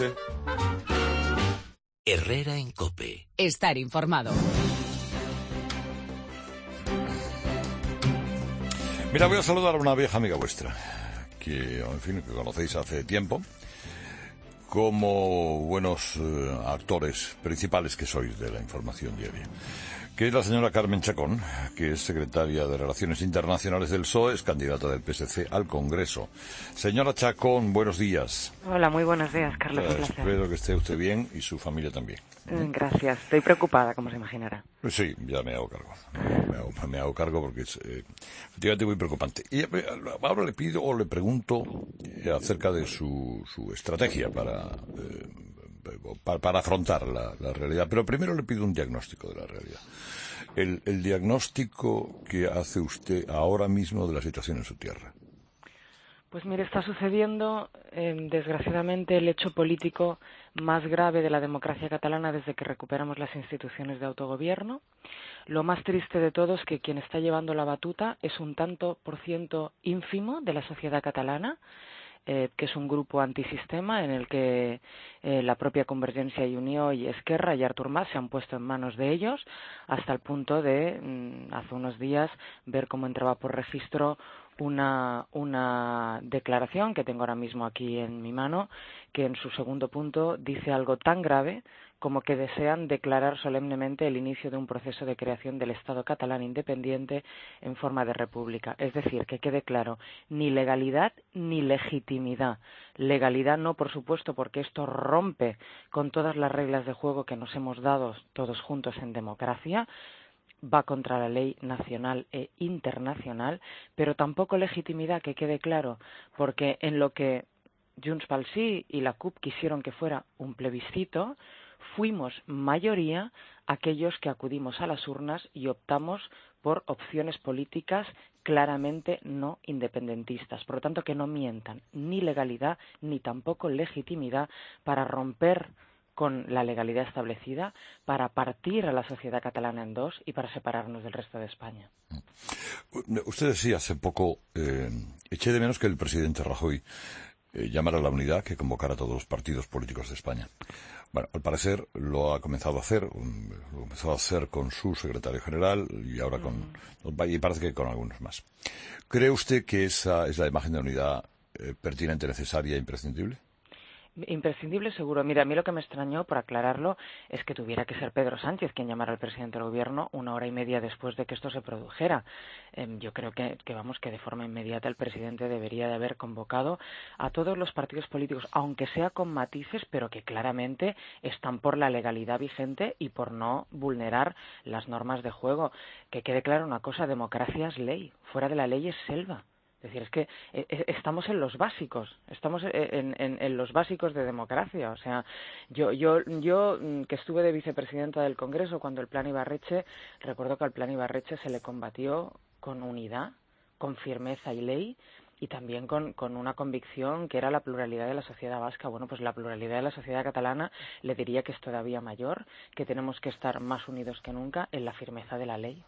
usted. Herrera en COPE. Estar informado. Mira, voy a saludar a una vieja amiga vuestra, que, en fin, que conocéis hace tiempo, como buenos actores principales que sois de la información diaria, que es la señora Carmen Chacón, que es secretaria de Relaciones Internacionales del PSOE, es candidata del PSC al Congreso. Señora Chacón, buenos días. Hola, muy buenos días, Carlos. Un placer. Espero que esté usted bien y su familia también. Gracias. Estoy preocupada, como se imaginará. Sí, ya me hago cargo. Me hago cargo porque es efectivamente muy preocupante. Y ahora le pido o le pregunto acerca de su estrategia para afrontar la realidad. Pero primero le pido un diagnóstico de la realidad. El diagnóstico que hace usted ahora mismo de la situación en su tierra. Pues mire, está sucediendo, desgraciadamente, el hecho político más grave de la democracia catalana desde que recuperamos las instituciones de autogobierno. Lo más triste de todo es que quien está llevando la batuta es un tanto por ciento ínfimo de la sociedad catalana, que es un grupo antisistema en el que la propia Convergencia y Unió y Esquerra y Artur Mas se han puesto en manos de ellos, hasta el punto de, hace unos días, ver cómo entraba por registro una declaración que tengo ahora mismo aquí en mi mano, que en su segundo punto dice algo tan grave como que desean declarar solemnemente el inicio de un proceso de creación del Estado catalán independiente en forma de república. Es decir, que quede claro, ni legalidad ni legitimidad. Legalidad no, por supuesto, porque esto rompe con todas las reglas de juego que nos hemos dado todos juntos en democracia, va contra la ley nacional e internacional, pero tampoco legitimidad, que quede claro, porque en lo que Junts pel Sí y la CUP quisieron que fuera un plebiscito, fuimos mayoría aquellos que acudimos a las urnas y optamos por opciones políticas claramente no independentistas. Por lo tanto, que no mientan ni legalidad ni tampoco legitimidad para romper con la legalidad establecida, para partir a la sociedad catalana en dos y para separarnos del resto de España. Usted decía hace poco, eché de menos que el presidente Rajoy llamara a la unidad, que convocara a todos los partidos políticos de España. Bueno, al parecer lo ha comenzado a hacer, con su secretario general y ahora y parece que con algunos más. ¿Cree usted que esa es la imagen de unidad pertinente, necesaria e imprescindible? Imprescindible, seguro. Mira, a mí lo que me extrañó, por aclararlo, es que tuviera que ser Pedro Sánchez quien llamara al presidente del Gobierno 1 hora y media después de que esto se produjera. Yo creo que de forma inmediata el presidente debería de haber convocado a todos los partidos políticos, aunque sea con matices, pero que claramente están por la legalidad vigente y por no vulnerar las normas de juego. Que quede claro una cosa, democracia es ley, fuera de la ley es selva. Es decir, es que estamos en los básicos, estamos en los básicos de democracia. O sea, yo que estuve de vicepresidenta del Congreso cuando el Plan Ibarretxe, recuerdo que al Plan Ibarretxe se le combatió con unidad, con firmeza y ley, y también con una convicción que era la pluralidad de la sociedad vasca. Bueno, pues la pluralidad de la sociedad catalana le diría que es todavía mayor, que tenemos que estar más unidos que nunca en la firmeza de la ley.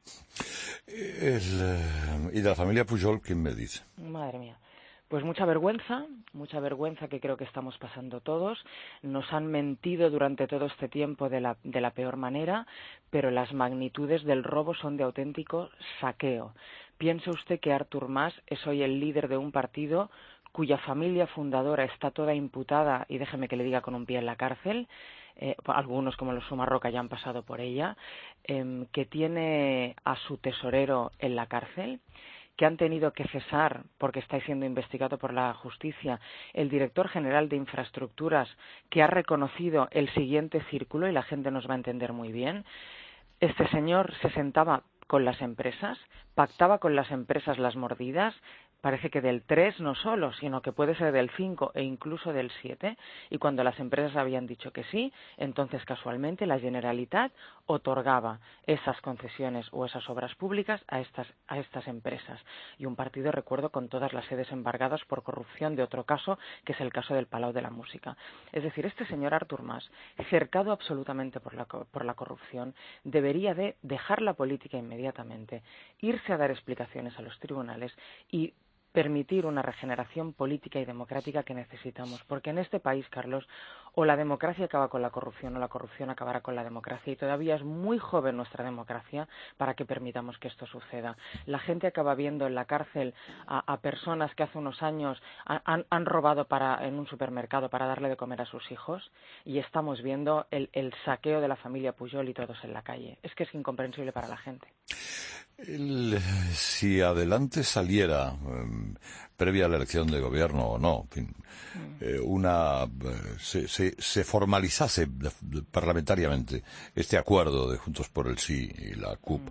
Y de la familia Pujol, ¿quién me dice? Madre mía. Pues mucha vergüenza que creo que estamos pasando todos. Nos han mentido durante todo este tiempo de la peor manera, pero las magnitudes del robo son de auténtico saqueo. Piense usted que Artur Mas es hoy el líder de un partido cuya familia fundadora está toda imputada, y déjeme que le diga, con un pie en la cárcel. Algunos como los Sumarroca ya han pasado por ella, que tiene a su tesorero en la cárcel, que han tenido que cesar, porque está siendo investigado por la justicia, el director general de infraestructuras, que ha reconocido el siguiente círculo, y la gente nos va a entender muy bien. Este señor se sentaba con las empresas, pactaba con las empresas las mordidas, parece que del 3 no solo, sino que puede ser del 5 e incluso del 7, y cuando las empresas habían dicho que sí, entonces casualmente la Generalitat otorgaba esas concesiones o esas obras públicas a estas empresas. Y un partido, recuerdo, con todas las sedes embargadas por corrupción de otro caso, que es el caso del Palau de la Música. Es decir, este señor Artur Mas, cercado absolutamente por la corrupción, debería de dejar la política inmediatamente, irse a dar explicaciones a los tribunales y permitir una regeneración política y democrática que necesitamos. Porque en este país, Carlos, o la democracia acaba con la corrupción o la corrupción acabará con la democracia. Y todavía es muy joven nuestra democracia para que permitamos que esto suceda. La gente acaba viendo en la cárcel a personas que hace unos años han robado en un supermercado para darle de comer a sus hijos, y estamos viendo el saqueo de la familia Pujol y todos en la calle. Es que es incomprensible para la gente. Si adelante saliera, previa a la elección de gobierno o no, en fin, se formalizase parlamentariamente este acuerdo de Juntos por el Sí y la CUP,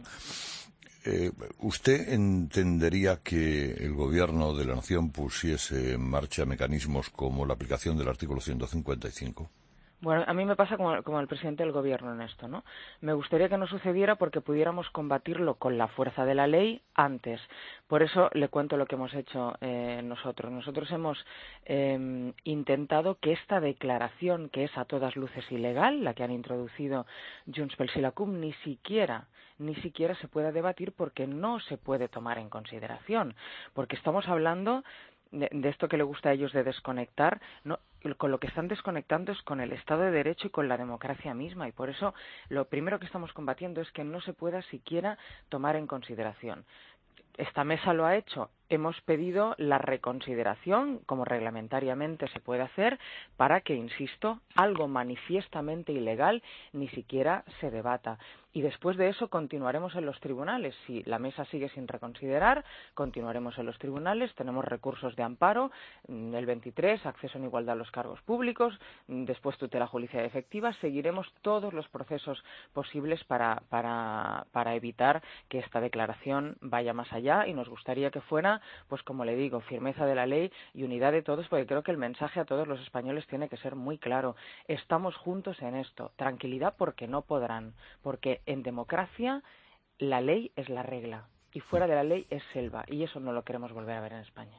¿usted entendería que el gobierno de la nación pusiese en marcha mecanismos como la aplicación del artículo 155? Bueno, a mí me pasa como el presidente del gobierno en esto, ¿no? Me gustaría que no sucediera porque pudiéramos combatirlo con la fuerza de la ley antes. Por eso le cuento lo que hemos hecho nosotros. Nosotros hemos intentado que esta declaración, que es a todas luces ilegal, la que han introducido Junts pel Sí y la CUP, ni siquiera se pueda debatir porque no se puede tomar en consideración. Porque estamos hablando de esto que le gusta a ellos de desconectar, no, con lo que están desconectando es con el Estado de Derecho y con la democracia misma, y por eso lo primero que estamos combatiendo es que no se pueda siquiera tomar en consideración. Esta mesa lo ha hecho. Hemos pedido la reconsideración, como reglamentariamente se puede hacer, para que, insisto, algo manifiestamente ilegal ni siquiera se debata. Y después de eso continuaremos en los tribunales. Si la mesa sigue sin reconsiderar, continuaremos en los tribunales. Tenemos recursos de amparo, el 23, acceso en igualdad a los cargos públicos, después tutela judicial efectiva. Seguiremos todos los procesos posibles para evitar que esta declaración vaya más allá, y nos gustaría que fuera, pues como le digo, firmeza de la ley y unidad de todos, porque creo que el mensaje a todos los españoles tiene que ser muy claro. Estamos juntos en esto. Tranquilidad, porque no podrán, porque en democracia la ley es la regla y fuera de la ley es selva, y eso no lo queremos volver a ver en España.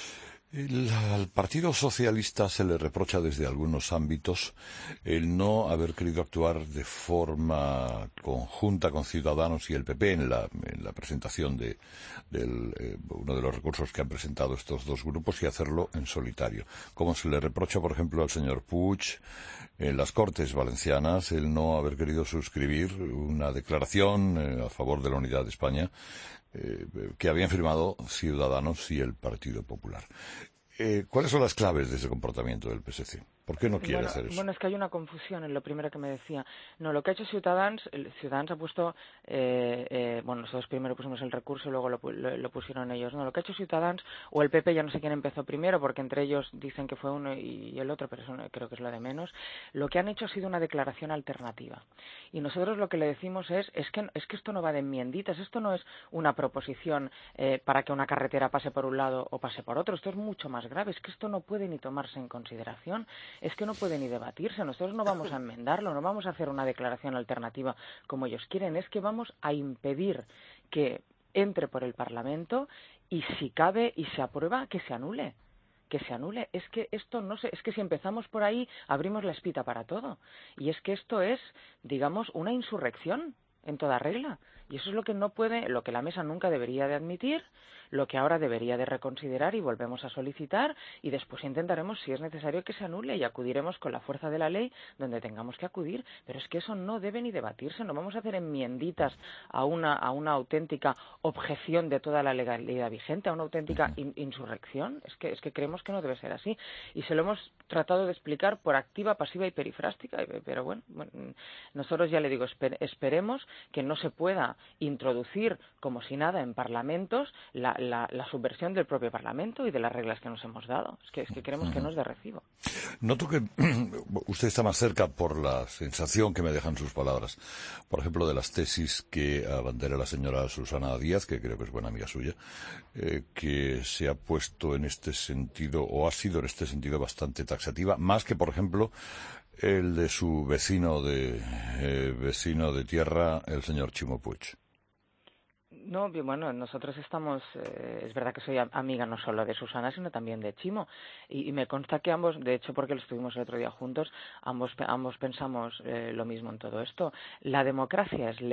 Al Partido Socialista se le reprocha desde algunos ámbitos el no haber querido actuar de forma conjunta con Ciudadanos y el PP en la presentación de uno de los recursos que han presentado estos dos grupos, y hacerlo en solitario. Como se le reprocha, por ejemplo, al señor Puig en las Cortes Valencianas el no haber querido suscribir una declaración a favor de la unidad de España que habían firmado Ciudadanos y el Partido Popular. ¿Cuáles son las claves de ese comportamiento del PSC? ¿Por qué no quiere hacer eso? Bueno, es que hay una confusión en lo primero que me decía. No, lo que ha hecho Ciudadanos ha puesto, nosotros primero pusimos el recurso y luego lo pusieron ellos. No, lo que ha hecho Ciudadanos, o el PP, ya no sé quién empezó primero, porque entre ellos dicen que fue uno y el otro, pero eso creo que es lo de menos. Lo que han hecho ha sido una declaración alternativa. Y nosotros lo que le decimos es que esto no va de enmienditas, esto no es una proposición para que una carretera pase por un lado o pase por otro. Esto es mucho más grave, es que esto no puede ni tomarse en consideración. Es que no puede ni debatirse. Nosotros no vamos a enmendarlo, no vamos a hacer una declaración alternativa como ellos quieren. Es que vamos a impedir que entre por el Parlamento y, si cabe y se aprueba, que se anule. Que se anule. Es que esto es que si empezamos por ahí abrimos la espita para todo. Y es que esto es, digamos, una insurrección en toda regla. Y eso es lo que la mesa nunca debería de admitir, lo que ahora debería de reconsiderar, y volvemos a solicitar, y después intentaremos, si es necesario, que se anule, y acudiremos con la fuerza de la ley donde tengamos que acudir. Pero es que eso no debe ni debatirse. No vamos a hacer enmienditas a una auténtica objeción de toda la legalidad vigente, a una auténtica insurrección. Es que creemos que no debe ser así. Y se lo hemos tratado de explicar por activa, pasiva y perifrástica, pero bueno, nosotros, ya le digo, esperemos que no se pueda introducir como si nada en parlamentos la subversión del propio Parlamento y de las reglas que nos hemos dado. Es que creemos que no es de recibo. Noto que usted está más cerca, por la sensación que me dejan sus palabras, por ejemplo, de las tesis que abandera la señora Susana Díaz, que creo que es buena amiga suya, que se ha puesto en este sentido, o ha sido en este sentido bastante taxativa, más que, por ejemplo, el de su vecino de tierra, el señor Chimo Puig. No, bueno, nosotros estamos, es verdad que soy amiga no solo de Susana, sino también de Chimo, y me consta que ambos, de hecho porque lo estuvimos el otro día juntos, ambos pensamos lo mismo en todo esto. La democracia es ley.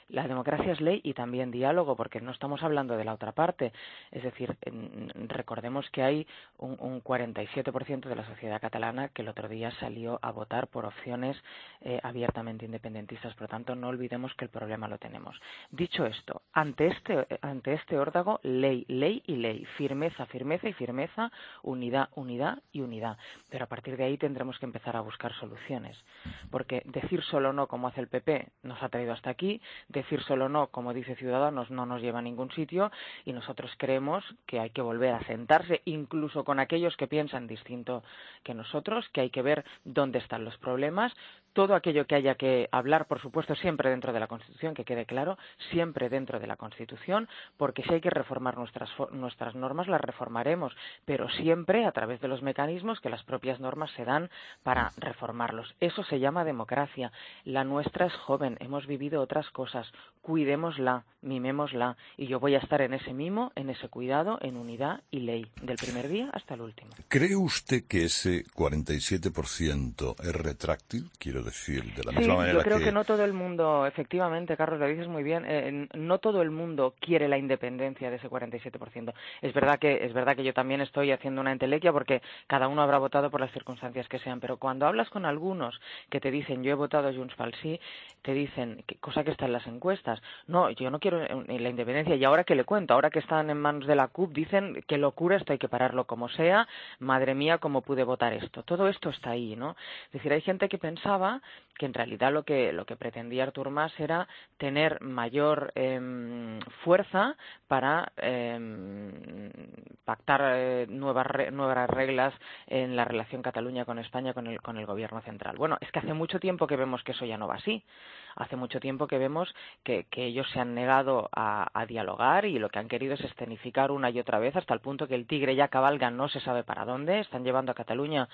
La democracia es ley y también diálogo, porque no estamos hablando de la otra parte. Es decir, recordemos que hay un 47% de la sociedad catalana que el otro día salió a votar por opciones abiertamente independentistas. Por lo tanto, no olvidemos que el problema lo tenemos. Dicho esto, ante este órdago, ley, ley y ley, firmeza, firmeza y firmeza, unidad, unidad y unidad. Pero a partir de ahí tendremos que empezar a buscar soluciones, porque decir solo no, como hace el PP, nos ha traído hasta aquí. Decir solo no, como dice Ciudadanos, no nos lleva a ningún sitio, y nosotros creemos que hay que volver a sentarse, incluso con aquellos que piensan distinto que nosotros, que hay que ver dónde están los problemas, todo aquello que haya que hablar, por supuesto, siempre dentro de la Constitución, que quede claro, siempre dentro de la Constitución, porque si hay que reformar nuestras normas, las reformaremos, pero siempre a través de los mecanismos que las propias normas se dan para reformarlos. Eso se llama democracia. La nuestra es joven, hemos vivido otras cosas, cuidémosla, mimémosla, y yo voy a estar en ese mimo, en ese cuidado, en unidad y ley, del primer día hasta el último. ¿Cree usted que ese 47% es retráctil? Quiero decir, de la misma manera yo creo que no todo el mundo, efectivamente, Carlos, lo dices muy bien, no todo el mundo quiere la independencia de ese 47%. Es verdad que yo también estoy haciendo una entelequia porque cada uno habrá votado por las circunstancias que sean, pero cuando hablas con algunos que te dicen yo he votado Junts pel Sí, te dicen, cosa que está en las encuestas, no, yo no quiero la independencia, y ahora que le cuento, ahora que están en manos de la CUP, dicen qué locura, esto hay que pararlo como sea, madre mía, cómo pude votar esto. Todo esto está ahí, ¿no? Es decir, hay gente que pensaba que en realidad lo que pretendía Artur Mas era tener mayor fuerza para pactar nuevas reglas en la relación Cataluña con España, con el gobierno central. Bueno, es que hace mucho tiempo que vemos que eso ya no va así. Hace mucho tiempo que vemos que ellos se han negado a dialogar, y lo que han querido es escenificar una y otra vez hasta el punto que el tigre ya cabalga no se sabe para dónde. Están llevando a Cataluña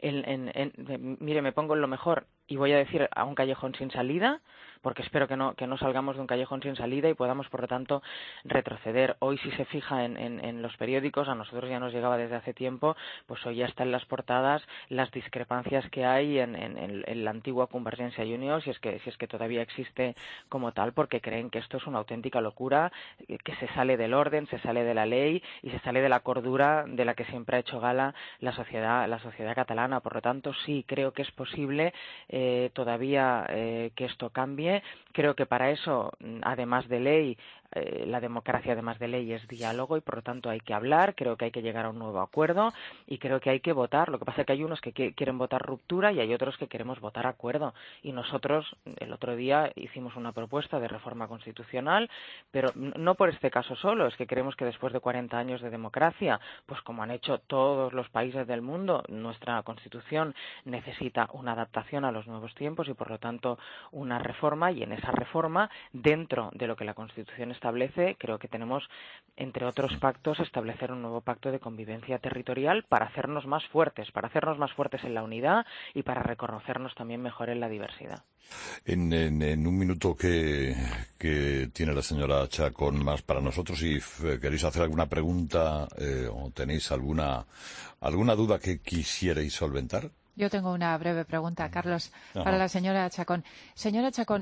mire, me pongo en lo mejor y voy a decir a un callejón sin salida, porque espero que no salgamos de un callejón sin salida y podamos, por lo tanto, retroceder. Hoy, si se fija en los periódicos, a nosotros ya nos llegaba desde hace tiempo, pues hoy ya están en las portadas las discrepancias que hay en la antigua Convergencia y Unió, si es que todavía existe como tal, porque creen que esto es una auténtica locura, que se sale del orden, se sale de la ley y se sale de la cordura de la que siempre ha hecho gala la sociedad catalana. Por lo tanto, sí, creo que es posible todavía que esto cambie. Creo que para eso, además de ley, la democracia, además de ley, es diálogo, y por lo tanto hay que hablar. Creo que hay que llegar a un nuevo acuerdo y creo que hay que votar. Lo que pasa es que hay unos que quieren votar ruptura y hay otros que queremos votar acuerdo. Y nosotros el otro día hicimos una propuesta de reforma constitucional, pero no por este caso solo. Es que creemos que después de 40 años de democracia, pues como han hecho todos los países del mundo, nuestra Constitución necesita una adaptación a los nuevos tiempos y por lo tanto una reforma, y en esa reforma, dentro de lo que la Constitución establece, creo que tenemos, entre otros pactos, establecer un nuevo pacto de convivencia territorial para hacernos más fuertes en la unidad y para reconocernos también mejor en la diversidad. En un minuto que tiene la señora Chacón más para nosotros, si queréis hacer alguna pregunta o tenéis alguna duda que quisierais solventar. Yo tengo una breve pregunta, Carlos, para la señora Chacón. Señora Chacón,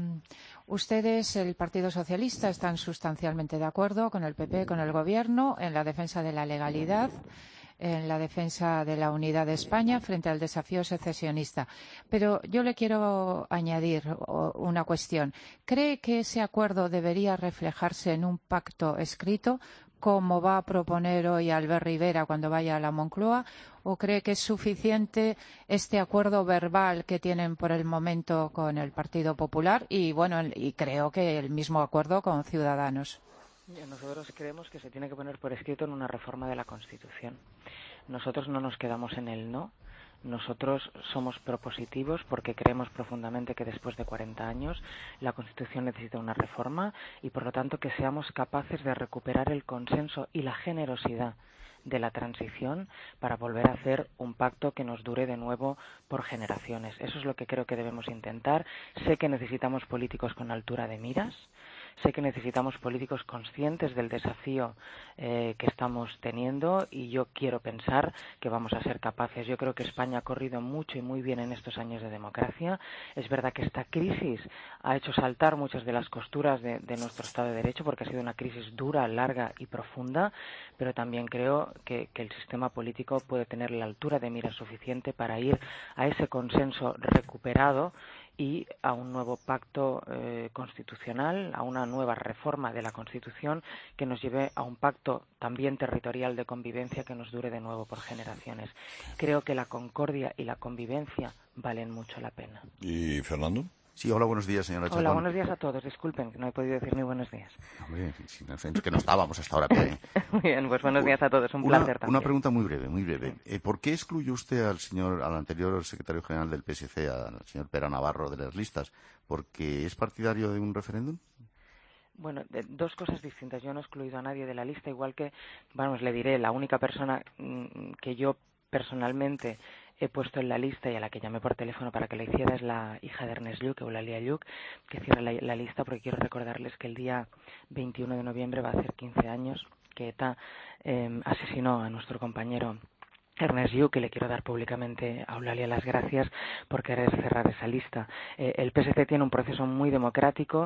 ustedes, el Partido Socialista, están sustancialmente de acuerdo con el PP, con el Gobierno, en la defensa de la legalidad, en la defensa de la unidad de España frente al desafío secesionista. Pero yo le quiero añadir una cuestión. ¿Cree que ese acuerdo debería reflejarse en un pacto escrito, como va a proponer hoy Albert Rivera cuando vaya a la Moncloa, o cree que es suficiente este acuerdo verbal que tienen por el momento con el Partido Popular y creo que el mismo acuerdo con Ciudadanos? Nosotros creemos que se tiene que poner por escrito en una reforma de la Constitución. Nosotros no nos quedamos en el no. Nosotros somos propositivos porque creemos profundamente que después de 40 años la Constitución necesita una reforma y, por lo tanto, que seamos capaces de recuperar el consenso y la generosidad de la transición para volver a hacer un pacto que nos dure de nuevo por generaciones. Eso es lo que creo que debemos intentar. Sé que necesitamos políticos con altura de miras. Sé que necesitamos políticos conscientes del desafío que estamos teniendo y yo quiero pensar que vamos a ser capaces. Yo creo que España ha corrido mucho y muy bien en estos años de democracia. Es verdad que esta crisis ha hecho saltar muchas de las costuras de nuestro Estado de Derecho porque ha sido una crisis dura, larga y profunda, pero también creo que el sistema político puede tener la altura de mira suficiente para ir a ese consenso recuperado y a un nuevo pacto constitucional, a una nueva reforma de la Constitución que nos lleve a un pacto también territorial de convivencia que nos dure de nuevo por generaciones. Creo que la concordia y la convivencia valen mucho la pena. ¿Y Fernando? Sí, hola, buenos días, señora Chacón. Hola, buenos días a todos. Disculpen que no he podido decir ni buenos días. Hombre, es que no estábamos hasta ahora. Pero... Muy bien, pues buenos días a todos. Un placer también. Una pregunta muy breve, muy breve. ¿Por qué excluyó usted al anterior secretario general del PSC, al señor Pera Navarro, de las listas? ¿Porque es partidario de un referéndum? Bueno, dos cosas distintas. Yo no he excluido a nadie de la lista, igual que, vamos, le diré, la única persona que yo personalmente he puesto en la lista y a la que llamé por teléfono para que la hiciera es la hija de Ernest Lluch, Eulalia Lluch, que cierra la lista porque quiero recordarles que el día 21 de noviembre va a hacer 15 años que ETA asesinó a nuestro compañero Ernest Lluch, que le quiero dar públicamente a Eulalia las gracias por querer cerrar esa lista. El PSC tiene un proceso muy democrático,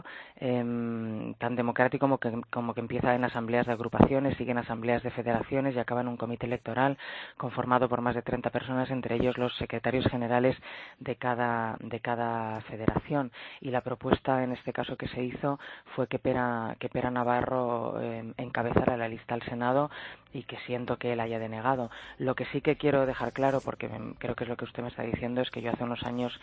tan democrático como que empieza en asambleas de agrupaciones, sigue en asambleas de federaciones y acaba en un comité electoral conformado por más de 30 personas, entre ellos los secretarios generales de cada federación. Y la propuesta en este caso que se hizo fue que Pera Navarro encabezara la lista al Senado y que siento que él haya denegado. Lo que sí que quiero dejar claro, porque creo que es lo que usted me está diciendo, es que yo hace unos años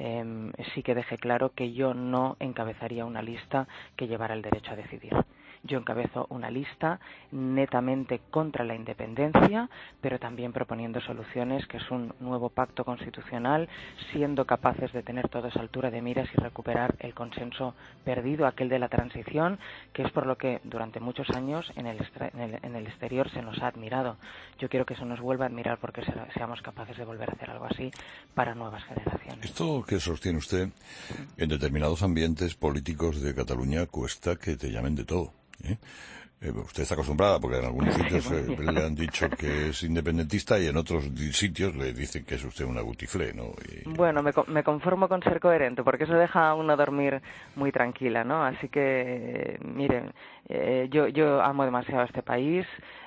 sí que dejé claro que yo no encabezaría una lista que llevara el derecho a decidir. Yo encabezo una lista netamente contra la independencia, pero también proponiendo soluciones, que es un nuevo pacto constitucional, siendo capaces de tener todos altura de miras y recuperar el consenso perdido, aquel de la transición, que es por lo que durante muchos años en el exterior se nos ha admirado. Yo quiero que eso nos vuelva a admirar porque seamos capaces de volver a hacer algo así para nuevas generaciones. Esto que sostiene usted, en determinados ambientes políticos de Cataluña cuesta que te llamen de todo. Usted está acostumbrada, porque en algunos sitios le han dicho que es independentista y en otros sitios le dicen que es usted una gutiflé, ¿no? Bueno, me conformo con ser coherente, porque eso deja a uno dormir muy tranquila, ¿no? Así que, miren, yo amo demasiado a este país,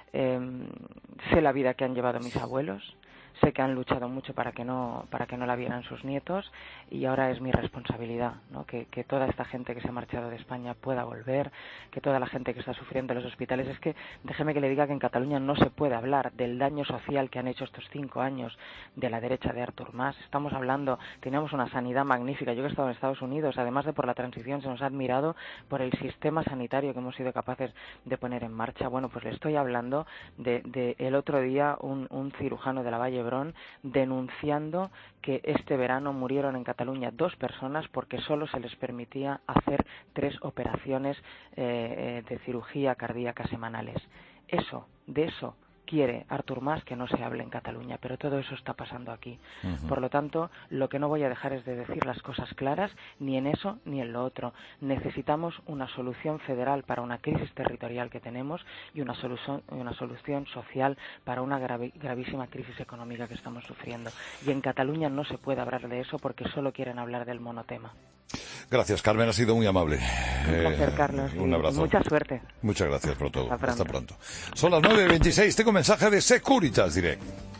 sé la vida que han llevado mis abuelos, sé que han luchado mucho para que no la vieran sus nietos y ahora es mi responsabilidad, ¿no? Que toda esta gente que se ha marchado de España pueda volver, que toda la gente que está sufriendo en los hospitales. Es que déjeme que le diga que en Cataluña no se puede hablar del daño social que han hecho estos 5 años de la derecha de Artur Mas. Estamos hablando, teníamos una sanidad magnífica. Yo que he estado en Estados Unidos, además de por la transición, se nos ha admirado por el sistema sanitario que hemos sido capaces de poner en marcha. Bueno, pues le estoy hablando de el otro día un cirujano de la Valle denunciando que este verano murieron en Cataluña 2 personas porque solo se les permitía hacer 3 operaciones de cirugía cardíaca semanales. De eso quiere Artur Mas que no se hable en Cataluña, pero todo eso está pasando aquí. Uh-huh. Por lo tanto, lo que no voy a dejar es de decir las cosas claras, ni en eso ni en lo otro. Necesitamos una solución federal para una crisis territorial que tenemos y una solución social para una gravísima crisis económica que estamos sufriendo. Y en Cataluña no se puede hablar de eso porque solo quieren hablar del monotema. Gracias, Carmen, ha sido muy amable. Un placer, Carlos. Un abrazo. Mucha suerte. Muchas gracias por todo. Hasta pronto. Son las 9:26. Tengo un mensaje de Securitas Direct.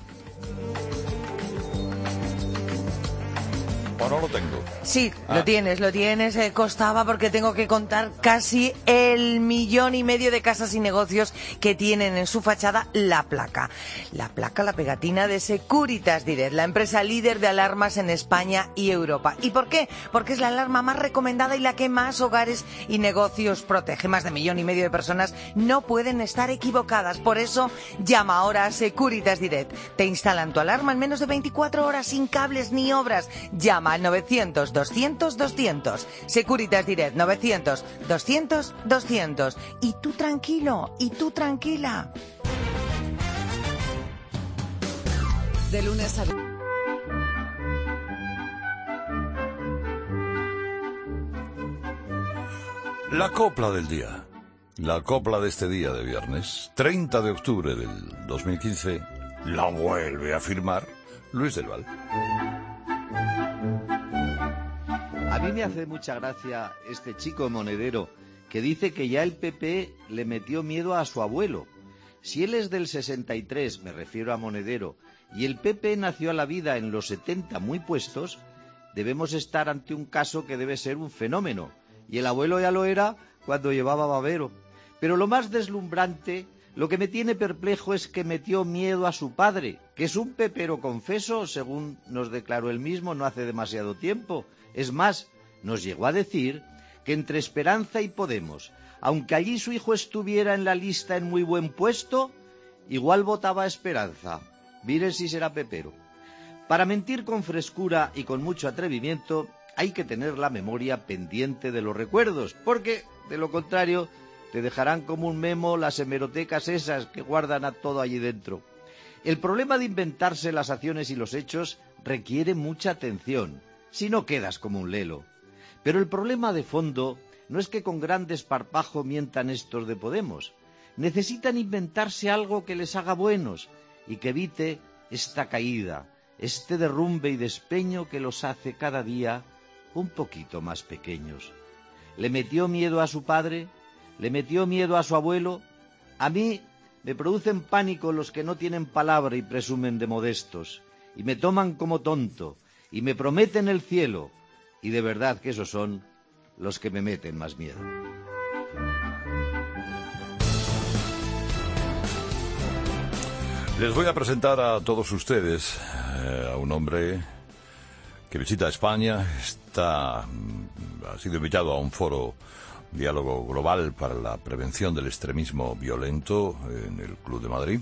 ¿O no lo tengo? Sí, lo tienes. Costaba porque tengo que contar casi 1,5 millones de casas y negocios que tienen en su fachada la placa, la pegatina de Securitas Direct, la empresa líder de alarmas en España y Europa. ¿Y por qué? Porque es la alarma más recomendada y la que más hogares y negocios protege. Más de 1,5 millones de personas no pueden estar equivocadas. Por eso, llama ahora a Securitas Direct. Te instalan tu alarma en menos de 24 horas sin cables ni obras. Llama al 900-200-200. Securitas Direct, 900-200-200. Y tú tranquilo, y tú tranquila. De lunes a... La copla del día. La copla de este día de viernes, 30 de octubre del 2015, la vuelve a firmar Luis del Val. A mí me hace mucha gracia este chico monedero que dice que ya el PP le metió miedo a su abuelo. Si él es del 63, me refiero a Monedero, y el PP nació a la vida en los 70 muy puestos, debemos estar ante un caso que debe ser un fenómeno. Y el abuelo ya lo era cuando llevaba babero. Pero lo más deslumbrante, lo que me tiene perplejo es que metió miedo a su padre, que es un pepero confeso, según nos declaró él mismo no hace demasiado tiempo. Es más, nos llegó a decir que entre Esperanza y Podemos, aunque allí su hijo estuviera en la lista en muy buen puesto, igual votaba a Esperanza. Mire si será pepero. Para mentir con frescura y con mucho atrevimiento, hay que tener la memoria pendiente de los recuerdos, porque, de lo contrario, te dejarán como un memo las hemerotecas esas que guardan a todo allí dentro. El problema de inventarse las acciones y los hechos requiere mucha atención, si no quedas como un lelo. Pero el problema de fondo no es que con gran desparpajo mientan estos de Podemos. Necesitan inventarse algo que les haga buenos y que evite esta caída, este derrumbe y despeño que los hace cada día un poquito más pequeños. ¿Le metió miedo a su padre? ¿Le metió miedo a su abuelo? A mí me producen pánico los que no tienen palabra y presumen de modestos, y me toman como tonto, y me prometen el cielo, y de verdad que esos son los que me meten más miedo. Les voy a presentar a todos ustedes a un hombre que visita España, ha sido invitado a un foro Diálogo Global para la Prevención del Extremismo Violento en el Club de Madrid.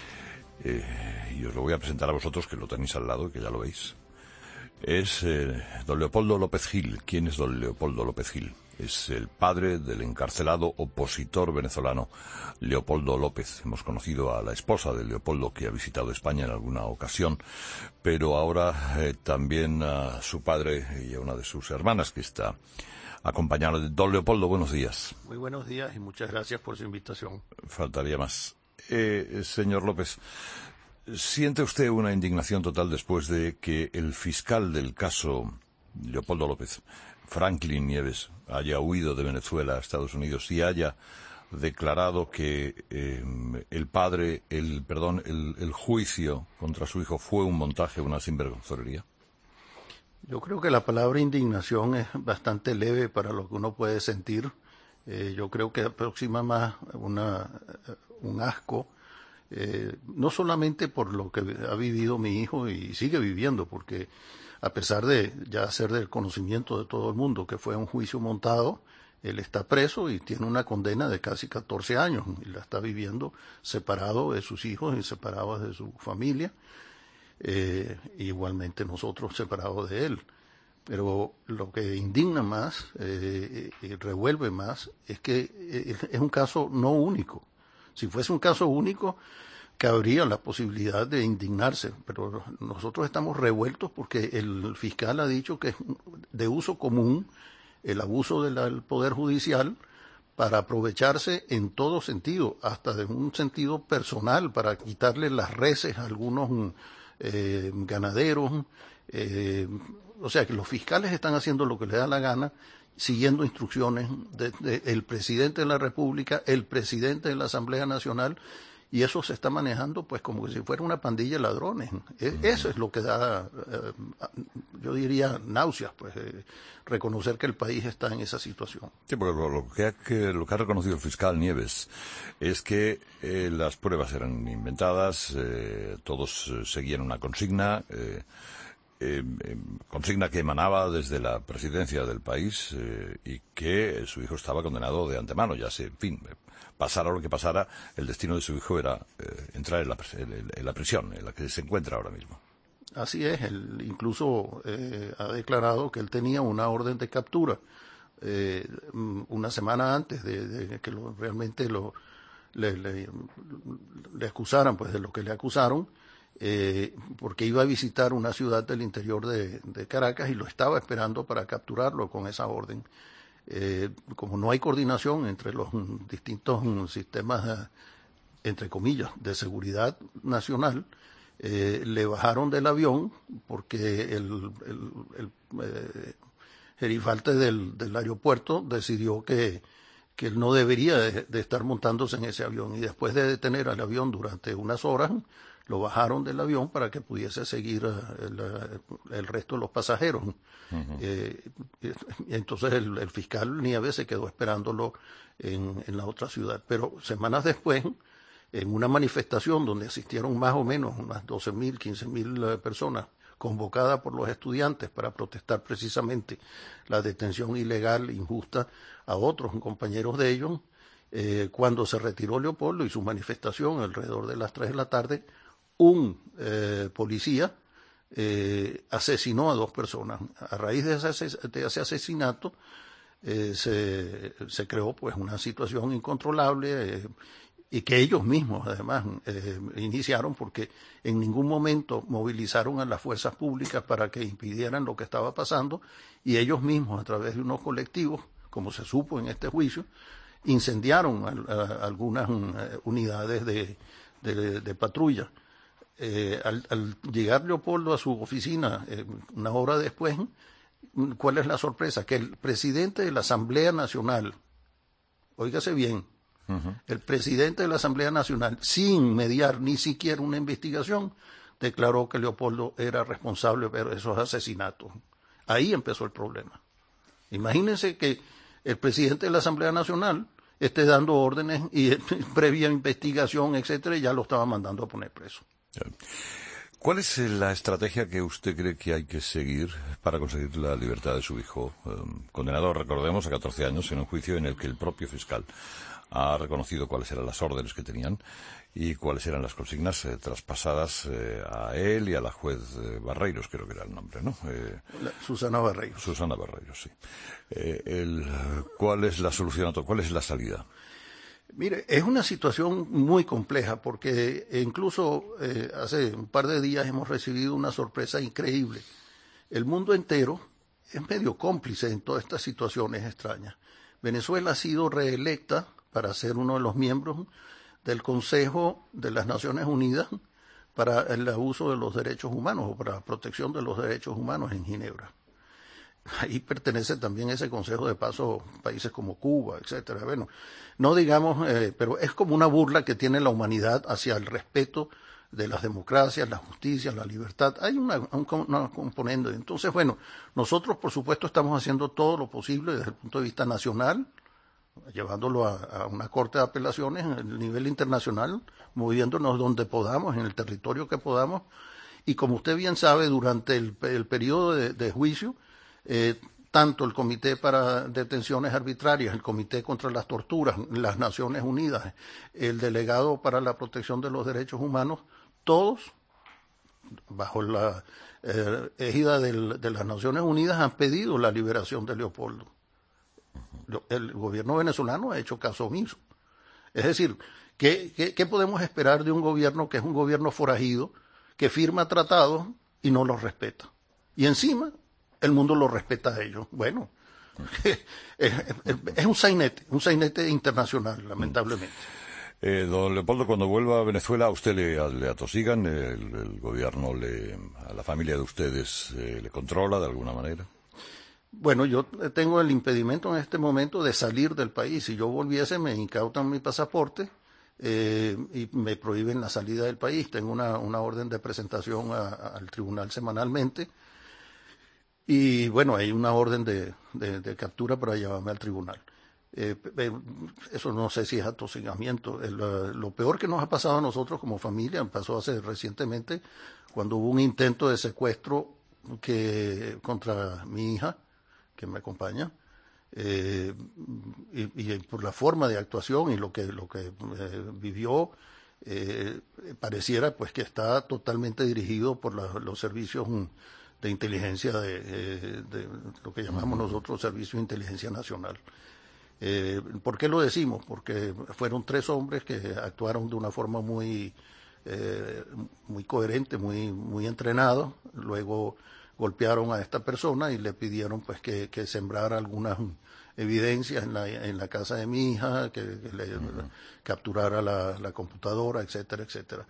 Y os lo voy a presentar a vosotros, que lo tenéis al lado y que ya lo veis. Es don Leopoldo López Gil. ¿Quién es don Leopoldo López Gil? Es el padre del encarcelado opositor venezolano Leopoldo López. Hemos conocido a la esposa de Leopoldo, que ha visitado España en alguna ocasión, pero ahora también a su padre y a una de sus hermanas que está acompañando. Don Leopoldo, buenos días. Muy buenos días y muchas gracias por su invitación. Faltaría más. Señor López, ¿siente usted una indignación total después de que el fiscal del caso Leopoldo López, Franklin Nieves, haya huido de Venezuela a Estados Unidos y haya declarado que el juicio contra su hijo fue un montaje, una sinvergonzonería? Yo creo que la palabra indignación es bastante leve para lo que uno puede sentir. Yo creo que aproxima más un asco, no solamente por lo que ha vivido mi hijo y sigue viviendo, porque a pesar de ya ser del conocimiento de todo el mundo que fue un juicio montado, él está preso y tiene una condena de casi 14 años y la está viviendo separado de sus hijos y separado de su familia, igualmente nosotros separados de él. Pero lo que indigna más y revuelve más es que es un caso no único. Si fuese un caso único, cabría la posibilidad de indignarse, pero nosotros estamos revueltos porque el fiscal ha dicho que es de uso común el abuso del Poder Judicial para aprovecharse en todo sentido, hasta de un sentido personal, para quitarle las reses a algunos ganaderos. O sea que los fiscales están haciendo lo que les da la gana, siguiendo instrucciones del presidente de la República, el presidente de la Asamblea Nacional, y eso se está manejando pues como si fuera una pandilla de ladrones. Eso es lo que da, yo diría, náuseas, pues reconocer que el país está en esa situación. Sí, porque lo que ha reconocido el fiscal Nieves es que las pruebas eran inventadas, todos seguían una consigna, consigna que emanaba desde la presidencia del país y que su hijo estaba condenado de antemano. Ya en fin, pasara lo que pasara, el destino de su hijo era entrar en la prisión en la que se encuentra ahora mismo. Así es, él incluso ha declarado que él tenía una orden de captura una semana antes de que realmente le acusaran, pues de lo que le acusaron, porque iba a visitar una ciudad del interior de Caracas y lo estaba esperando para capturarlo con esa orden. como no hay coordinación entre los distintos sistemas, entre comillas, de seguridad nacional, le bajaron del avión porque el gerifalte del aeropuerto decidió que él no debería de estar montándose en ese avión, y después de detener al avión durante unas horas, lo bajaron del avión para que pudiese seguir el resto de los pasajeros. Entonces el fiscal Nieves se quedó esperándolo en la otra ciudad. Pero semanas después, en una manifestación donde asistieron más o menos unas 12.000, 15.000 personas, convocada por los estudiantes para protestar precisamente la detención ilegal, injusta, a otros compañeros de ellos, cuando se retiró Leopoldo y su manifestación alrededor de las 3 de la tarde, un policía asesinó a 2 personas. A raíz de ese asesinato se creó pues una situación incontrolable, y que ellos mismos además iniciaron, porque en ningún momento movilizaron a las fuerzas públicas para que impidieran lo que estaba pasando, y ellos mismos, a través de unos colectivos, como se supo en este juicio, incendiaron algunas unidades de patrulla. Al llegar Leopoldo a su oficina una hora después, ¿cuál es la sorpresa? Que el presidente de la Asamblea Nacional, óigase bien, el presidente de la Asamblea Nacional, sin mediar ni siquiera una investigación, declaró que Leopoldo era responsable de esos asesinatos. Ahí empezó el problema. Imagínense que el presidente de la Asamblea Nacional esté dando órdenes y previa investigación, etcétera, y ya lo estaba mandando a poner preso. ¿Cuál es la estrategia que usted cree que hay que seguir para conseguir la libertad de su hijo, condenado, recordemos, a 14 años en un juicio en el que el propio fiscal ha reconocido cuáles eran las órdenes que tenían y cuáles eran las consignas traspasadas a él y a la juez Barreiros, creo que era el nombre, ¿no? Susana Barreiros. Susana Barreiros, sí. ¿Cuál es la solución? ¿Cuál es la salida? Mire, es una situación muy compleja, porque incluso hace un par de días hemos recibido una sorpresa increíble. El mundo entero es medio cómplice en todas estas situaciones extrañas. Venezuela ha sido reelecta para ser uno de los miembros del Consejo de las Naciones Unidas para el abuso de los derechos humanos, o para la protección de los derechos humanos en Ginebra. Ahí pertenece también ese consejo, de paso, países como Cuba, etcétera. Bueno, no digamos, pero es como una burla que tiene la humanidad hacia el respeto de las democracias, la justicia, la libertad. Hay una componente. Entonces, bueno, nosotros, por supuesto, estamos haciendo todo lo posible desde el punto de vista nacional, llevándolo a una corte de apelaciones a nivel internacional, moviéndonos donde podamos, en el territorio que podamos. Y como usted bien sabe, durante el periodo de juicio, tanto el Comité para Detenciones Arbitrarias, el Comité contra las Torturas, las Naciones Unidas, el Delegado para la Protección de los Derechos Humanos, todos, bajo la égida de las Naciones Unidas, han pedido la liberación de Leopoldo. El gobierno venezolano ha hecho caso omiso. Es decir, ¿qué podemos esperar de un gobierno que es un gobierno forajido, que firma tratados y no los respeta? Y encima el mundo lo respeta a ellos. Bueno, es un sainete internacional, lamentablemente. Don Leopoldo, cuando vuelva a Venezuela, a usted le atosigan, el gobierno, a la familia de ustedes, le controla de alguna manera. Bueno, yo tengo el impedimento en este momento de salir del país. Si yo volviese, me incautan mi pasaporte y me prohíben la salida del país. Tengo una orden de presentación al tribunal semanalmente. Y bueno, hay una orden de captura para llevarme al tribunal. Eso no sé si es atosigamiento. Lo peor que nos ha pasado a nosotros como familia, pasó recientemente, cuando hubo un intento de secuestro contra mi hija, que me acompaña, y por la forma de actuación y lo que vivió, pareciera pues que está totalmente dirigido por los servicios de inteligencia de lo que llamamos nosotros Servicio de Inteligencia Nacional. ¿Por qué lo decimos? Porque fueron 3 hombres que actuaron de una forma muy coherente, muy entrenada. Luego golpearon a esta persona y le pidieron pues que sembrara algunas evidencias en la casa de mi hija, que le capturara la computadora, etcétera, etcétera.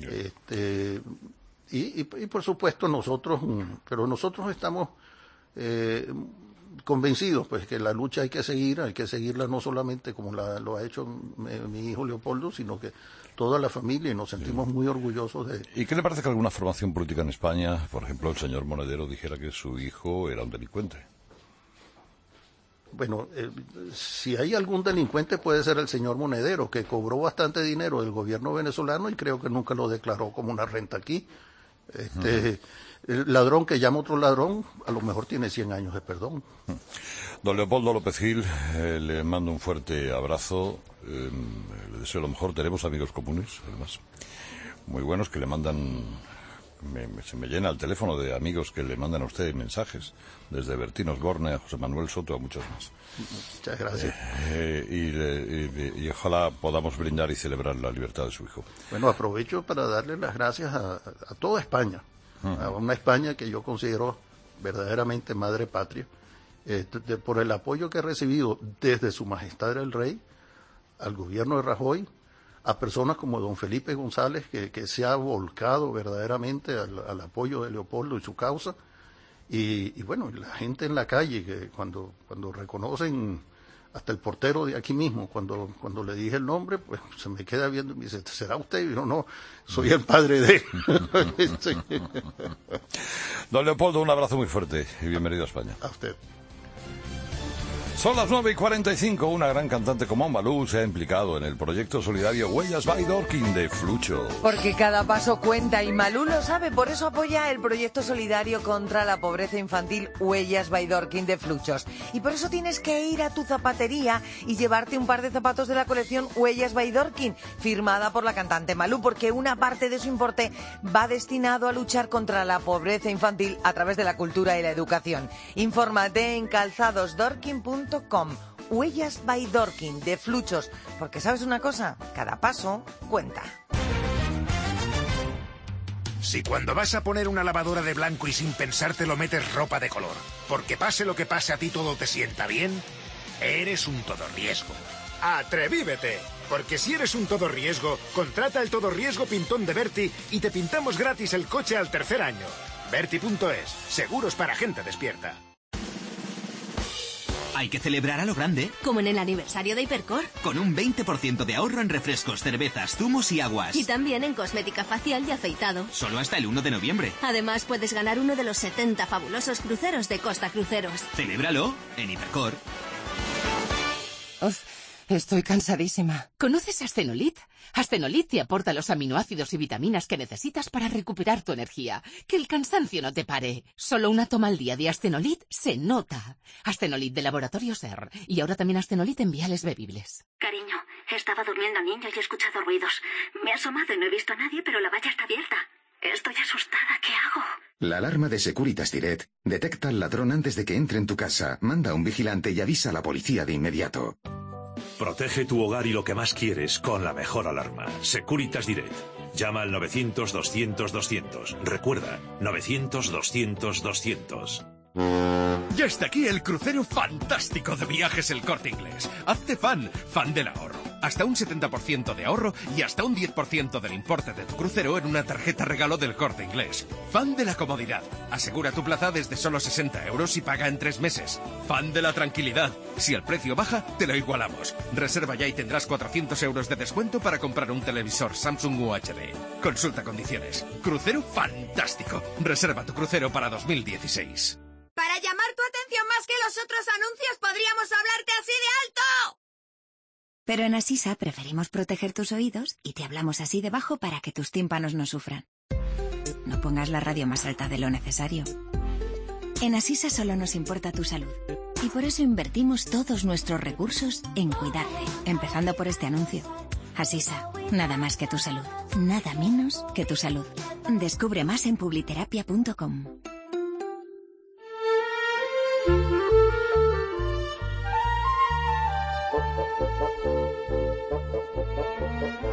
Y por supuesto nosotros estamos convencidos pues que la lucha hay que seguirla no solamente como lo ha hecho mi hijo Leopoldo, sino que toda la familia, y nos sentimos muy orgullosos de... ¿Y qué le parece que alguna formación política en España, por ejemplo el señor Monedero, dijera que su hijo era un delincuente? Bueno, si hay algún delincuente puede ser el señor Monedero, que cobró bastante dinero del gobierno venezolano y creo que nunca lo declaró como una renta aquí. El ladrón que llama a otro ladrón, a lo mejor tiene 100 años de perdón. Don Leopoldo López Gil, le mando un fuerte abrazo, le deseo lo mejor. Tenemos amigos comunes, además, muy buenos, que le mandan... se me llena el teléfono de amigos que le mandan a usted mensajes, desde Bertín Osborne a José Manuel Soto, a muchos más. Muchas gracias. Y ojalá podamos brindar y celebrar la libertad de su hijo. Bueno, aprovecho para darle las gracias a toda España, a una España que yo considero verdaderamente madre patria, por el apoyo que he recibido desde Su Majestad el Rey, al gobierno de Rajoy, a personas como don Felipe González, que se ha volcado verdaderamente al apoyo de Leopoldo y su causa, y bueno, la gente en la calle, que cuando reconocen, hasta el portero de aquí mismo, cuando le dije el nombre, pues se me queda viendo y me dice, ¿será usted? Y yo, no, soy el padre de... Don Leopoldo, un abrazo muy fuerte y bienvenido a España. A usted. Son las 9:45. Una gran cantante como Malú se ha implicado en el proyecto solidario Huellas by Dorking de Flucho. Porque cada paso cuenta y Malú lo sabe, por eso apoya el proyecto solidario contra la pobreza infantil Huellas by Dorking de Fluchos. Y por eso tienes que ir a tu zapatería y llevarte un par de zapatos de la colección Huellas by Dorking, firmada por la cantante Malú, porque una parte de su importe va destinado a luchar contra la pobreza infantil a través de la cultura y la educación. Infórmate en calzadosdorking.com. Huellas by Dorking de Fluchos, porque ¿sabes una cosa? Cada paso cuenta. Si cuando vas a poner una lavadora de blanco y sin pensártelo metes ropa de color, porque pase lo que pase a ti todo te sienta bien, eres un todo riesgo. ¡Atrevívete! Porque si eres un todo riesgo, contrata el todo riesgo pintón de Berti y te pintamos gratis el coche al tercer año. Berti.es, seguros para gente despierta. Hay que celebrar a lo grande. Como en el aniversario de Hipercor. Con un 20% de ahorro en refrescos, cervezas, zumos y aguas. Y también en cosmética facial y afeitado. Solo hasta el 1 de noviembre. Además puedes ganar uno de los 70 fabulosos cruceros de Costa Cruceros. Celébralo en Hipercor. Uf, estoy cansadísima. ¿Conoces Ascenolit? Ascenolit te aporta los aminoácidos y vitaminas que necesitas para recuperar tu energía. Que el cansancio no te pare. Solo una toma al día de Ascenolit se nota. Ascenolit de Laboratorio SER. Y ahora también Ascenolit en viales bebibles. Cariño, estaba durmiendo niño y he escuchado ruidos. Me he asomado y no he visto a nadie, pero la valla está abierta. Estoy asustada. ¿Qué hago? La alarma de Securitas Direct detecta al ladrón antes de que entre en tu casa, manda a un vigilante y avisa a la policía de inmediato. Protege tu hogar y lo que más quieres con la mejor alarma. Securitas Direct. Llama al 900-200-200. Recuerda, 900-200-200. Ya está aquí el crucero fantástico de Viajes El Corte Inglés. Hazte fan del ahorro. Hasta un 70% de ahorro y hasta un 10% del importe de tu crucero en una tarjeta regalo del Corte Inglés. Fan de la comodidad. Asegura tu plaza desde solo 60 euros y paga en 3 meses. Fan de la tranquilidad. Si el precio baja, te lo igualamos. Reserva ya y tendrás 400 euros de descuento para comprar un televisor Samsung UHD. Consulta condiciones. Crucero fantástico. Reserva tu crucero para 2016. Para llamar tu atención más que los otros anuncios, podríamos hablarte así de alto. Pero en Asisa preferimos proteger tus oídos y te hablamos así de bajo para que tus tímpanos no sufran. No pongas la radio más alta de lo necesario. En Asisa solo nos importa tu salud. Y por eso invertimos todos nuestros recursos en cuidarte, empezando por este anuncio. Asisa, nada más que tu salud. Nada menos que tu salud. Descubre más en publiterapia.com.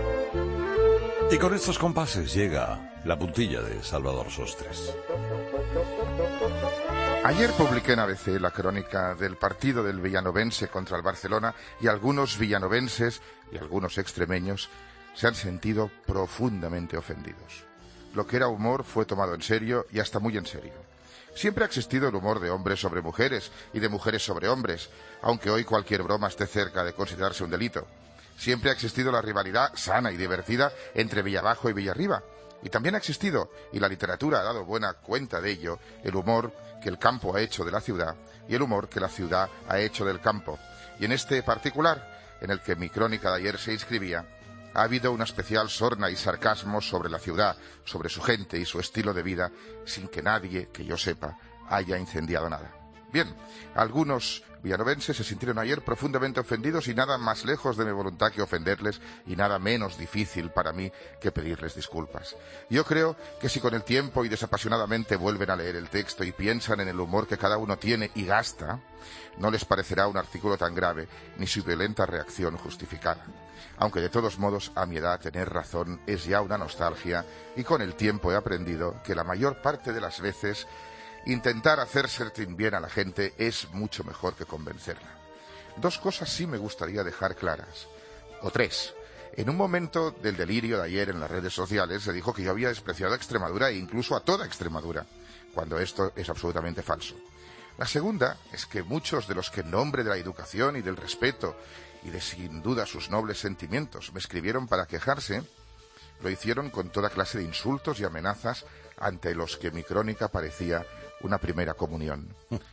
Y con estos compases llega la puntilla de Salvador Sostres. Ayer publiqué en ABC la crónica del partido del villanovense contra el Barcelona y algunos villanovenses y algunos extremeños se han sentido profundamente ofendidos. Lo que era humor fue tomado en serio y hasta muy en serio. Siempre ha existido el humor de hombres sobre mujeres y de mujeres sobre hombres, aunque hoy cualquier broma esté cerca de considerarse un delito. Siempre ha existido la rivalidad sana y divertida entre Villabajo y Villarriba. Y también ha existido, y la literatura ha dado buena cuenta de ello, el humor que el campo ha hecho de la ciudad y el humor que la ciudad ha hecho del campo. Y en este particular, en el que mi crónica de ayer se inscribía, ha habido una especial sorna y sarcasmo sobre la ciudad, sobre su gente y su estilo de vida, sin que nadie, que yo sepa, haya incendiado nada. Bien, algunos villanovenses se sintieron ayer profundamente ofendidos y nada más lejos de mi voluntad que ofenderles y nada menos difícil para mí que pedirles disculpas. Yo creo que si con el tiempo y desapasionadamente vuelven a leer el texto y piensan en el humor que cada uno tiene y gasta, no les parecerá un artículo tan grave ni su violenta reacción justificada. Aunque de todos modos a mi edad tener razón es ya una nostalgia y con el tiempo he aprendido que la mayor parte de las veces intentar hacer sentir bien a la gente es mucho mejor que convencerla. Dos cosas sí me gustaría dejar claras, o tres. En un momento del delirio de ayer en las redes sociales se dijo que yo había despreciado a Extremadura e incluso a toda Extremadura, cuando esto es absolutamente falso. La segunda es que muchos de los que en nombre de la educación y del respeto y de sin duda sus nobles sentimientos me escribieron para quejarse, lo hicieron con toda clase de insultos y amenazas ante los que mi crónica parecía una primera comunión.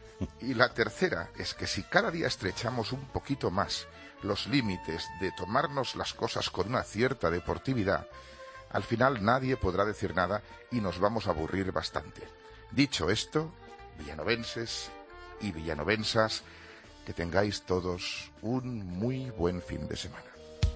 Y la tercera es que si cada día estrechamos un poquito más los límites de tomarnos las cosas con una cierta deportividad, al final nadie podrá decir nada y nos vamos a aburrir bastante. Dicho esto, villanovenses y villanovensas, que tengáis todos un muy buen fin de semana.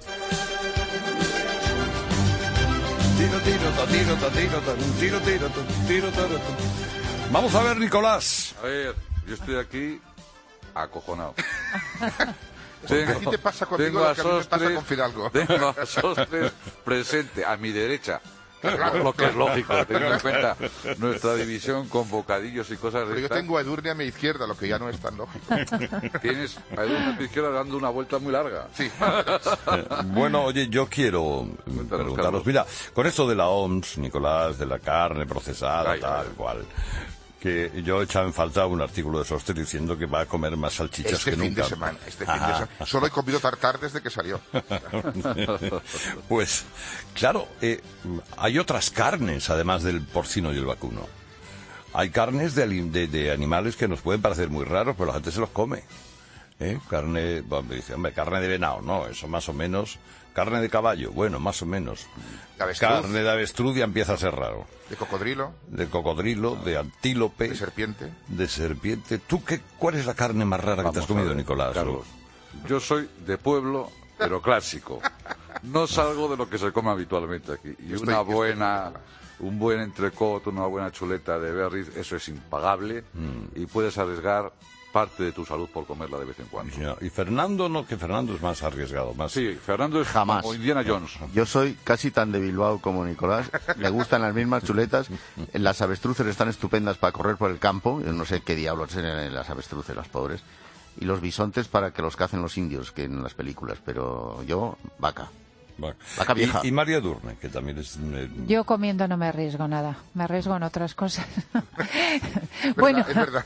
Vamos a ver, Nicolás. A ver, yo estoy aquí acojonado. ¿A ti te pasa conmigo lo que a mí me pasa con Fidalgo? Tengo a Sostres presente, a mi derecha. Claro, lo que es lógico, teniendo en cuenta nuestra división con bocadillos y cosas de Pero yo tengo a Edurne a mi izquierda, lo que ya no es tan lógico. Tienes a Edurne a tu izquierda dando una vuelta muy larga. Sí. Bueno, oye, yo quiero preguntaros, mira, con esto de la OMS, Nicolás, de la carne procesada, tal cual, que yo he echado en falta un artículo de Sostre diciendo que va a comer más salchichas que nunca. Este fin de semana. Solo he comido tartar desde que salió. Pues, claro, hay otras carnes, además del porcino y el vacuno. Hay carnes de animales que nos pueden parecer muy raros, pero la gente se los come. Carne, bueno, dice, hombre, carne de venado, no, eso más o menos. Carne de caballo, bueno, más o menos. Carne de avestruz ya empieza a ser raro. ¿De cocodrilo? De cocodrilo, de antílope. ¿De serpiente? De serpiente. ¿Tú cuál es la carne más rara que te has comido, Nicolás? Carlos, yo soy de pueblo, pero clásico. No salgo de lo que se come habitualmente aquí. Y un buen entrecot, una buena chuleta de berries, eso es impagable. Y puedes arriesgar parte de tu salud por comerla de vez en cuando. Y Fernando, no, que Fernando es más arriesgado. Más. Sí, Fernando es jamás como Indiana Jones. Yo soy casi tan de Bilbao como Nicolás. Me gustan las mismas chuletas. Las avestruces están estupendas para correr por el campo. Yo no sé qué diablos tienen las avestruces, las pobres. Y los bisontes para que los cacen los indios, que en las películas. Pero yo, vaca. Vaca vieja. Y María Edurne, que también es... Yo comiendo no me arriesgo nada, me arriesgo en otras cosas. Bueno, es verdad.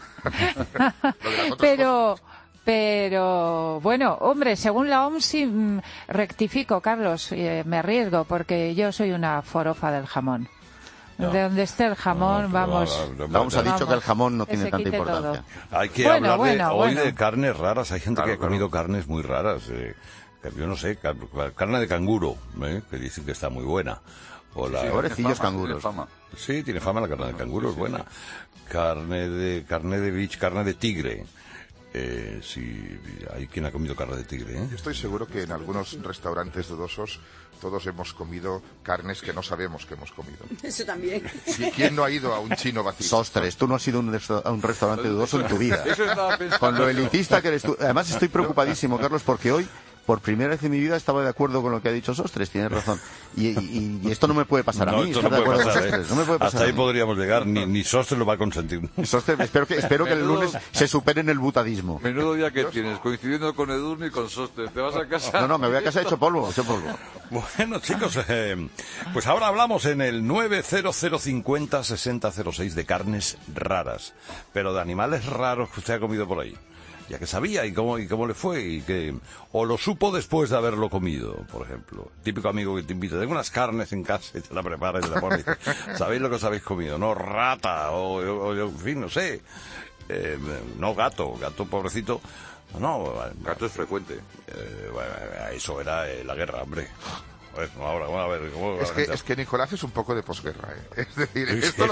Pero bueno, hombre, según la OMS sí, rectifico, Carlos, me arriesgo porque yo soy una forofa del jamón. No. De donde esté el jamón, vamos. Vamos, ha dicho que el jamón no tiene tanta importancia. Hay que hablar hoy de carnes raras. Hay gente que ha comido carnes muy raras. Yo no sé, carne de canguro, que dicen que está muy buena. Pobrecillos canguros. Sí, tiene fama la carne de canguro, es buena. Carne de bicho, carne de tigre. Sí, hay quien ha comido carne de tigre. Yo estoy seguro que en algunos restaurantes dudosos todos hemos comido carnes que no sabemos que hemos comido. Eso también. ¿Quién no ha ido a un chino vacío? Sostres, tú no has ido a un restaurante dudoso en tu vida. Con lo elitista que eres tú. Además estoy preocupadísimo, Carlos, porque hoy por primera vez en mi vida estaba de acuerdo con lo que ha dicho Sostres, tienes razón. Y esto no me puede pasar a mí, esto no estar de puede acuerdo pasar, con Sostres, no me puede pasar. Hasta ahí podríamos llegar, ni Sostres lo va a consentir. Sostres, espero que el lunes se superen el butadismo. Menudo día que tienes, coincidiendo con Edurne y con Sostres. ¿Te vas a casa? No, me voy a casa hecho polvo. Bueno, chicos, pues ahora hablamos en el 900506006 de carnes raras, pero de animales raros que usted ha comido por ahí. Ya que sabía y cómo le fue, o lo supo después de haberlo comido, por ejemplo. Típico amigo que te invita, tengo unas carnes en casa y te la preparas y te la pones. ¿Sabéis lo que os habéis comido? No, rata, o en fin, no sé. No, gato pobrecito. No, gato es frecuente. Eso era la guerra, hombre. Ahora, vamos a ver. Es que Nicolás es un poco de posguerra, ¿eh? Es decir,